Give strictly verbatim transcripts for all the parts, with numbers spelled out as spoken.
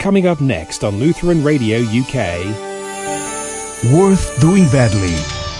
Coming up next on Lutheran Radio U K. Worth Doing Badly.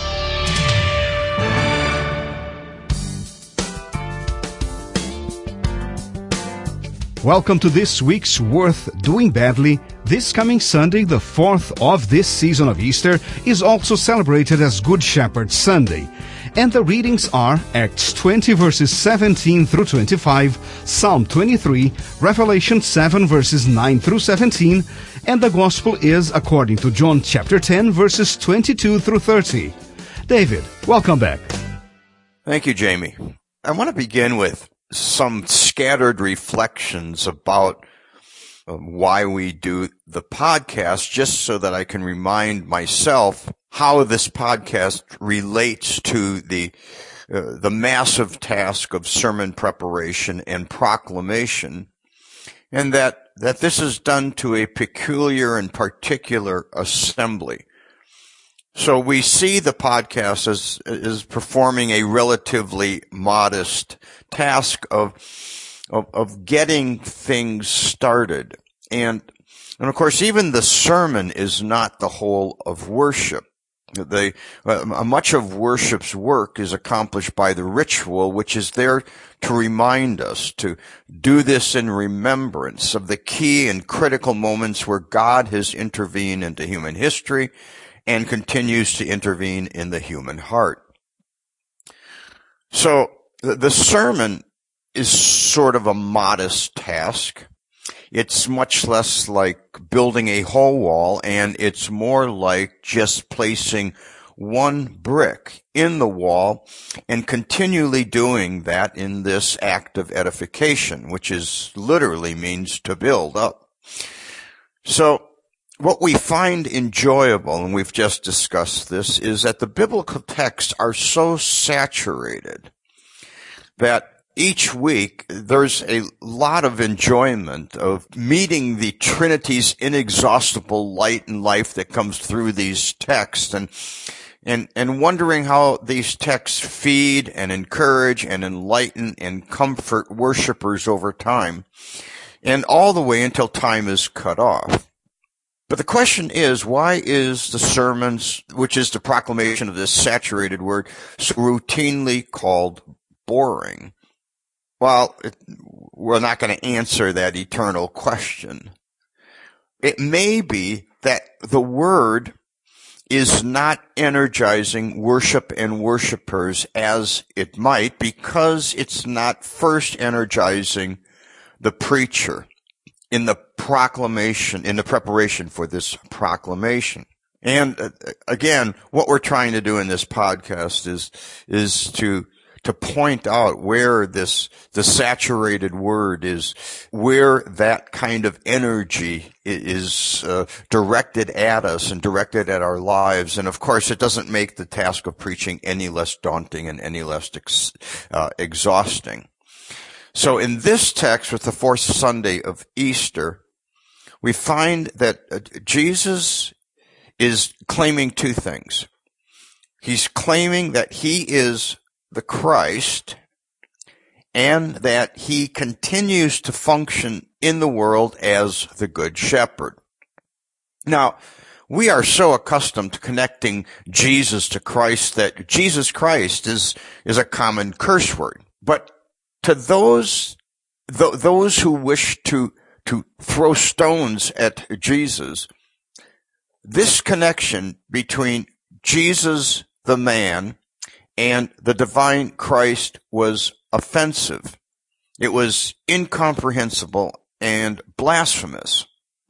Welcome to this week's Worth Doing Badly. This coming Sunday, the fourth of this season of Easter, is also celebrated as Good Shepherd Sunday. And the readings are Acts twenty verses seventeen through twenty-five, Psalm twenty-three, Revelation seven verses nine through seventeen, and the Gospel is according to John chapter ten verses twenty-two through thirty. David, welcome back. Thank you, Jamie. I want to begin with some scattered reflections about um, why we do the podcast, just so that I can remind myself how this podcast relates to the uh, the massive task of sermon preparation and proclamation, and that that this is done to a peculiar and particular assembly. So we see the podcast as is performing a relatively modest task of of, of getting things started, and and of course even the sermon is not the whole of worship. The uh, much of worship's work is accomplished by the ritual, which is there to remind us to do this in remembrance of the key and critical moments where God has intervened into human history and continues to intervene in the human heart. So the, the sermon is sort of a modest task. It's much less like building a whole wall, and it's more like just placing one brick in the wall and continually doing that in this act of edification, which is literally means to build up. So what we find enjoyable, and we've just discussed this, is that the biblical texts are so saturated that each week there's a lot of enjoyment of meeting the Trinity's inexhaustible light and life that comes through these texts, and and and wondering how these texts feed and encourage and enlighten and comfort worshipers over time, and all the way until time is cut off. But the question is, why is the sermons, which is the proclamation of this saturated word, so routinely called boring? Well, it, we're not going to answer that eternal question. It may be that the word is not energizing worship and worshipers as it might, because it's not first energizing the preacher in the proclamation, in the preparation for this proclamation. And uh, again, what we're trying to do in this podcast is, is to, to point out where this, the saturated word is, where that kind of energy is uh, directed at us and directed at our lives. And of course, it doesn't make the task of preaching any less daunting and any less ex, uh, exhausting. So in this text, with the fourth Sunday of Easter, we find that uh, Jesus is claiming two things. He's claiming that he is the Christ, and that he continues to function in the world as the Good Shepherd. Now, we are so accustomed to connecting Jesus to Christ that Jesus Christ is, is a common curse word. But to those, th- those who wish to, to throw stones at Jesus, this connection between Jesus the man and the divine Christ was offensive. It was incomprehensible and blasphemous.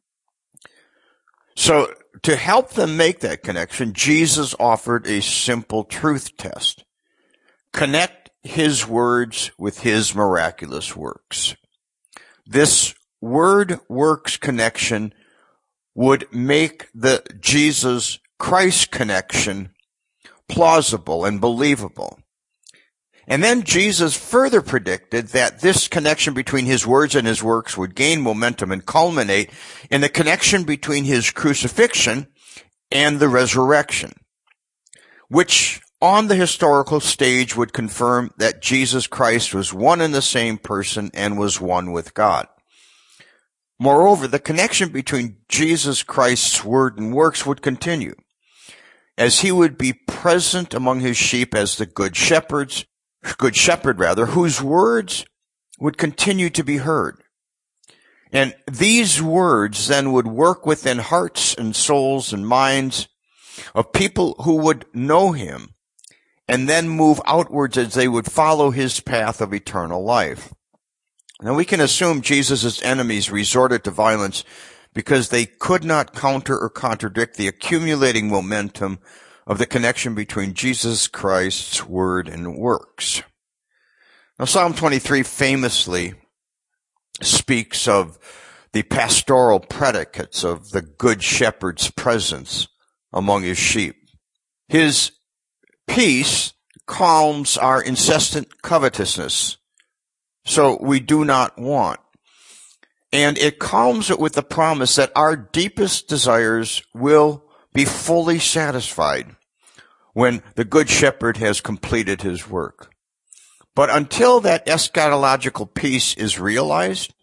So to help them make that connection, Jesus offered a simple truth test. Connect his words with his miraculous works. This word-works connection would make the Jesus-Christ connection plausible and believable. And then Jesus further predicted that this connection between his words and his works would gain momentum and culminate in the connection between his crucifixion and the resurrection, which on the historical stage would confirm that Jesus Christ was one and the same person and was one with God. Moreover, the connection between Jesus Christ's word and works would continue, as he would be present among his sheep as the good shepherds, good shepherd rather, whose words would continue to be heard. And these words then would work within hearts and souls and minds of people who would know him, and then move outwards as they would follow his path of eternal life. Now we can assume Jesus' enemies resorted to violence because they could not counter or contradict the accumulating momentum of the connection between Jesus Christ's word and works. Now Psalm twenty-three famously speaks of the pastoral predicates of the good shepherd's presence among his sheep. His peace calms our incessant covetousness, so we do not want. And it calms it with the promise that our deepest desires will be fully satisfied when the good shepherd has completed his work. But until that eschatological peace is realized,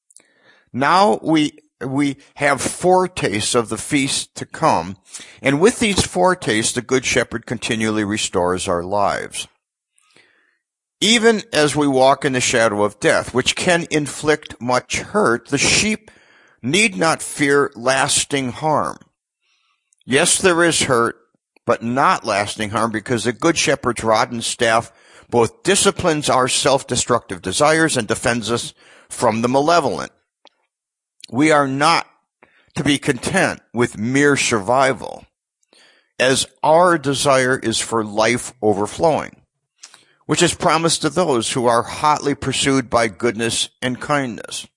now we we have foretastes of the feast to come, and with these foretastes, the Good Shepherd continually restores our lives. Even as we walk in the shadow of death, which can inflict much hurt, the sheep need not fear lasting harm. Yes, there is hurt, but not lasting harm, because the Good Shepherd's rod and staff both disciplines our self-destructive desires and defends us from the malevolent. We are not to be content with mere survival, as our desire is for life overflowing, which is promised to those who are hotly pursued by goodness and kindness.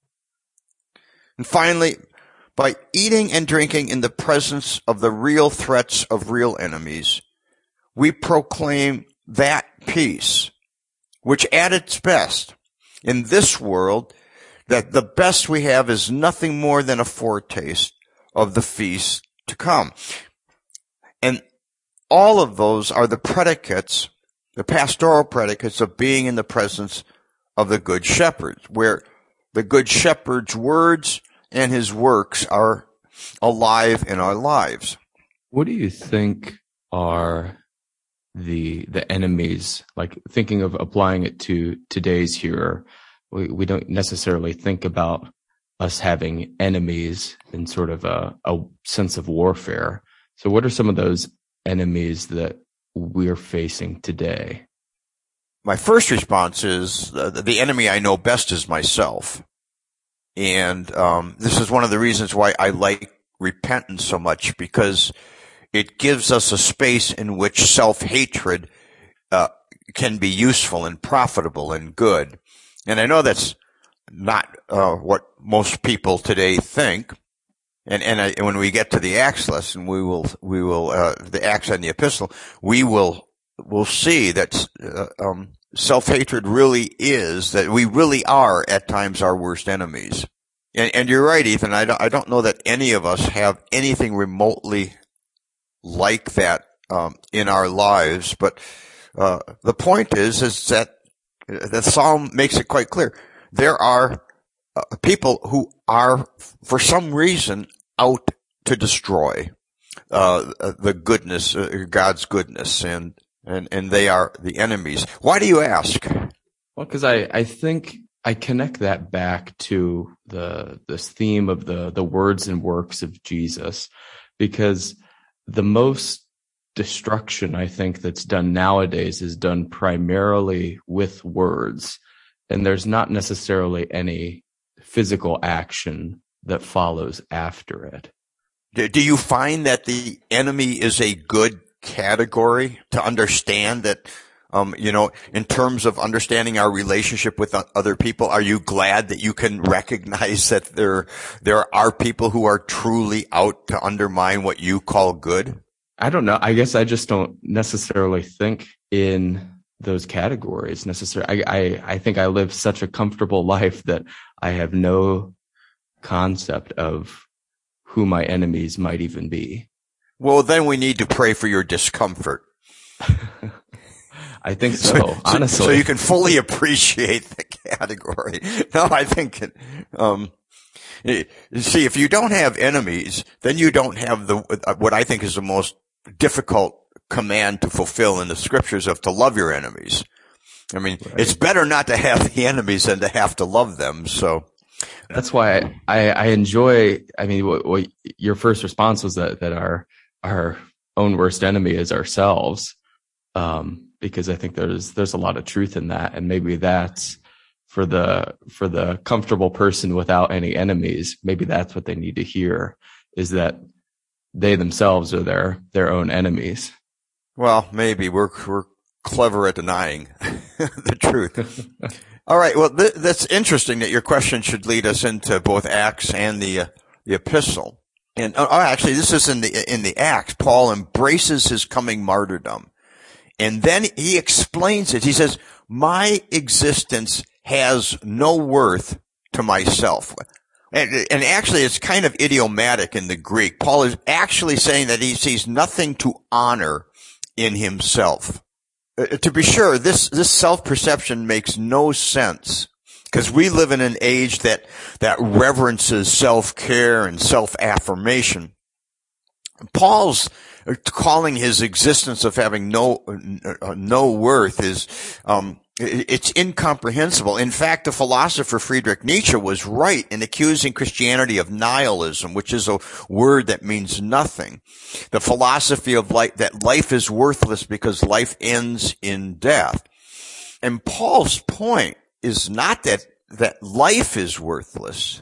And finally, by eating and drinking in the presence of the real threats of real enemies, we proclaim that peace, which at its best in this world, that the best we have is nothing more than a foretaste of the feast to come. And all of those are the predicates, the pastoral predicates of being in the presence of the Good Shepherd, where the Good Shepherd's words and his works are alive in our lives. What do you think are the the enemies, like thinking of applying it to today's hearer? We, we don't necessarily think about us having enemies in sort of a, a sense of warfare. So what are some of those enemies that we're facing today? My first response is uh, the enemy I know best is myself. And um, this is one of the reasons why I like repentance so much, because it gives us a space in which self-hatred uh, can be useful and profitable and good. And I know that's not uh, what most people today think. And and, I, and when we get to the Acts lesson, we will we will uh, the Acts and the Epistle, we will will see that uh, um, self-hatred really is, that we really are at times our worst enemies. And, and you're right, Ethan. I don't, I don't know that any of us have anything remotely like that um, in our lives. But uh, the point is, is that the Psalm makes it quite clear. There are uh, people who are, for some reason, out to destroy uh, the goodness, uh, God's goodness, and, and, and they are the enemies. Why do you ask? Well, because I, I think I connect that back to the this theme of the, the words and works of Jesus, because the most destruction, I think, that's done nowadays is done primarily with words, and there's not necessarily any physical action that follows after it. Do you find that the enemy is a good category to understand? That, um, you know, in terms of understanding our relationship with other people, are you glad that you can recognize that there there are people who are truly out to undermine what you call good? I don't know. I guess I just don't necessarily think in those categories necessarily. I, I, I think I live such a comfortable life that I have no concept of who my enemies might even be. Well, then we need to pray for your discomfort. I think so, so honestly. So you can fully appreciate the category. No, I think it, um, You see, if you don't have enemies, then you don't have the, what I think is the most difficult command to fulfill in the scriptures of to love your enemies. I mean, right. It's better not to have the enemies than to have to love them. So that's why I, I, I enjoy, I mean, what, what your first response was that, that our, our own worst enemy is ourselves. Um, because I think there's, there's a lot of truth in that. And maybe that's for the, for the comfortable person without any enemies. Maybe that's what they need to hear, is that they themselves are their, their own enemies. Well, maybe we're, we're clever at denying the truth. All right. Well, th- that's interesting that your question should lead us into both Acts and the, uh, the epistle. And, oh, actually, this is in the, in the Acts. Paul embraces his coming martyrdom. And then he explains it. He says, my existence has no worth to myself. And, and actually, it's kind of idiomatic in the Greek. Paul is actually saying that he sees nothing to honor in himself. Uh, to be sure, this, this self-perception makes no sense, because we live in an age that, that reverences self-care and self-affirmation. Paul's calling his existence of having no, no worth is, um, it's incomprehensible. In fact, the philosopher Friedrich Nietzsche was right in accusing Christianity of nihilism, which is a word that means nothing. The philosophy of life, that life is worthless because life ends in death. And Paul's point is not that, that life is worthless,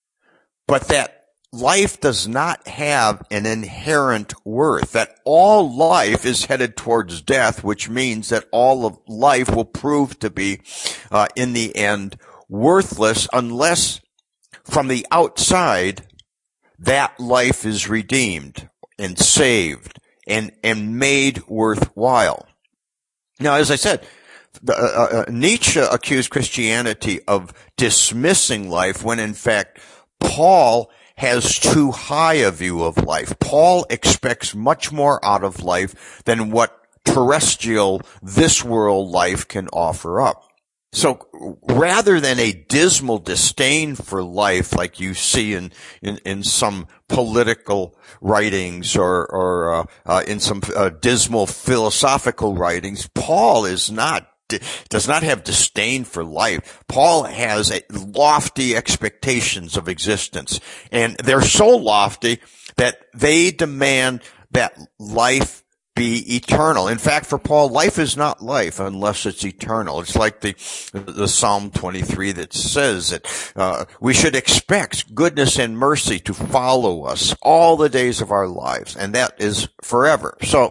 but that life does not have an inherent worth, that all life is headed towards death, which means that all of life will prove to be, uh, in the end, worthless unless from the outside that life is redeemed and saved and, and made worthwhile. Now, as I said, the, uh, uh, Nietzsche accused Christianity of dismissing life when, in fact, Paul has too high a view of life. Paul expects much more out of life than what terrestrial, this world life can offer up. So rather than a dismal disdain for life like you see in, in, in some political writings or, or, uh, uh, in some uh, dismal philosophical writings, Paul is not does not have disdain for life. Paul has a lofty expectations of existence, and they're so lofty that they demand that life be eternal. In fact, for Paul, life is not life unless it's eternal. It's like the the Psalm twenty-three that says that uh, we should expect goodness and mercy to follow us all the days of our lives, and that is forever. So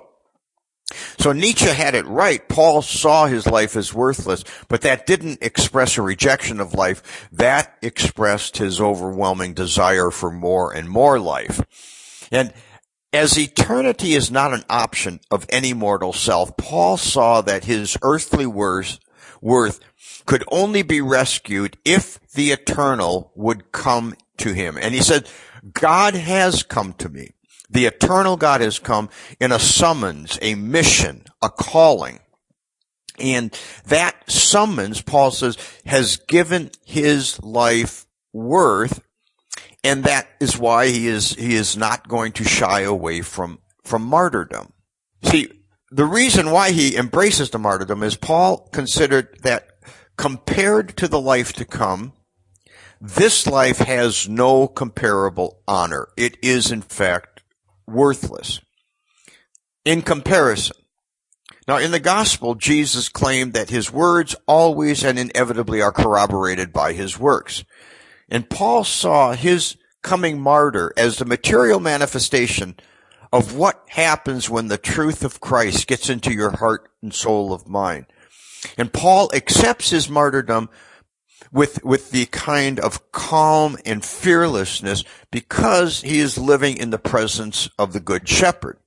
So Nietzsche had it right. Paul saw his life as worthless, but that didn't express a rejection of life. That expressed his overwhelming desire for more and more life. And as eternity is not an option of any mortal self, Paul saw that his earthly worth, worth could only be rescued if the eternal would come to him. And he said, God has come to me. The eternal God has come in a summons, a mission, a calling. And that summons, Paul says, has given his life worth, and that is why he is, he is not going to shy away from, from martyrdom. See, the reason why he embraces the martyrdom is Paul considered that compared to the life to come, this life has no comparable honor. It is, in fact, worthless in comparison. Now, in the gospel, Jesus claimed that his words always and inevitably are corroborated by his works. And Paul saw his coming martyr as the material manifestation of what happens when the truth of Christ gets into your heart and soul of mind. And Paul accepts his martyrdom with, with the kind of calm and fearlessness because he is living in the presence of the Good Shepherd.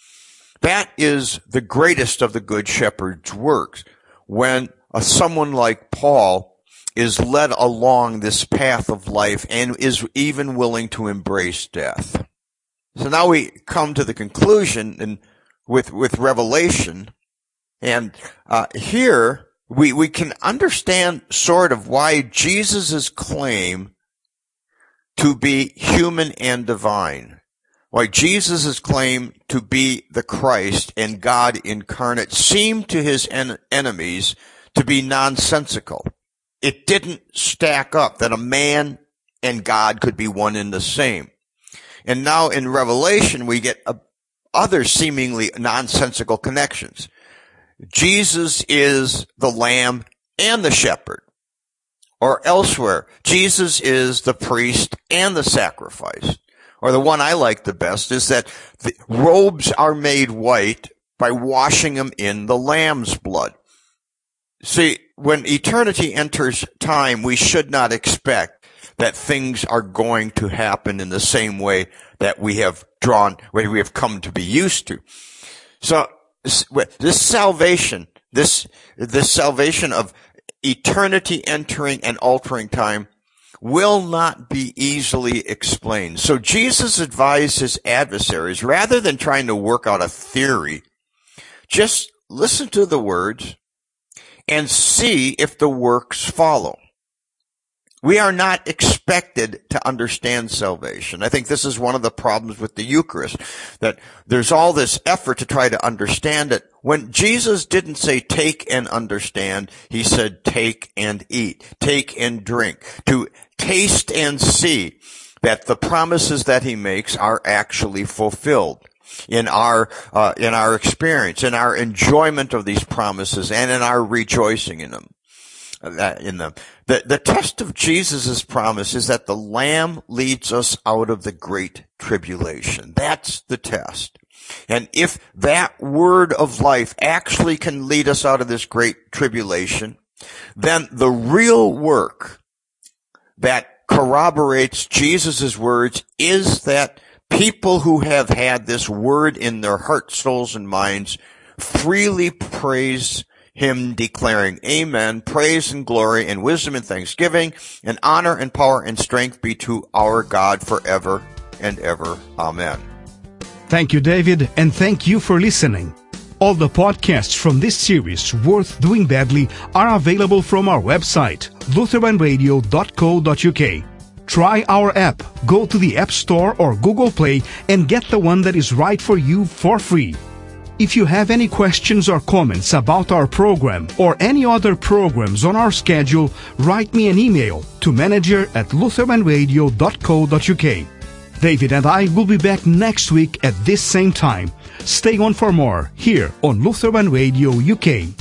That is the greatest of the Good Shepherd's works, when a, someone like Paul is led along this path of life and is even willing to embrace death. So now we come to the conclusion and with, with Revelation, and uh, here We, we can understand sort of why Jesus' claim to be human and divine. Why Jesus' claim to be the Christ and God incarnate seemed to his en- enemies to be nonsensical. It didn't stack up that a man and God could be one and the same. And now in Revelation, we get a, other seemingly nonsensical connections. Jesus is the lamb and the shepherd. Or elsewhere, Jesus is the priest and the sacrifice. Or the one I like the best is that the robes are made white by washing them in the lamb's blood. See, when eternity enters time, we should not expect that things are going to happen in the same way that we have drawn, where we have come to be used to. So this salvation, this, this salvation of eternity entering and altering time will not be easily explained. So Jesus advised his adversaries, rather than trying to work out a theory, just listen to the words and see if the works follow. We are not expected to understand salvation. I think this is one of the problems with the Eucharist, that there's all this effort to try to understand it. When Jesus didn't say take and understand, he said take and eat, take and drink, to taste and see that the promises that he makes are actually fulfilled in our uh, in our experience, in our enjoyment of these promises, and in our rejoicing in them. In them. The, the test of Jesus' promise is that the Lamb leads us out of the great tribulation. That's the test. And if that word of life actually can lead us out of this great tribulation, then the real work that corroborates Jesus' words is that people who have had this word in their hearts, souls, and minds freely praise him, declaring, Amen, praise and glory and wisdom and thanksgiving and honor and power and strength be to our God forever and ever. Amen. Thank you, David, and thank you for listening. All the podcasts from this series, Worth Doing Badly, are available from our website, lutheran radio dot co dot u k. Try our app. Go to the App Store or Google Play and get the one that is right for you for free. If you have any questions or comments about our program or any other programs on our schedule, write me an email to manager at lutheran radio dot co dot u k. David and I will be back next week at this same time. Stay on for more here on Lutheran Radio U K.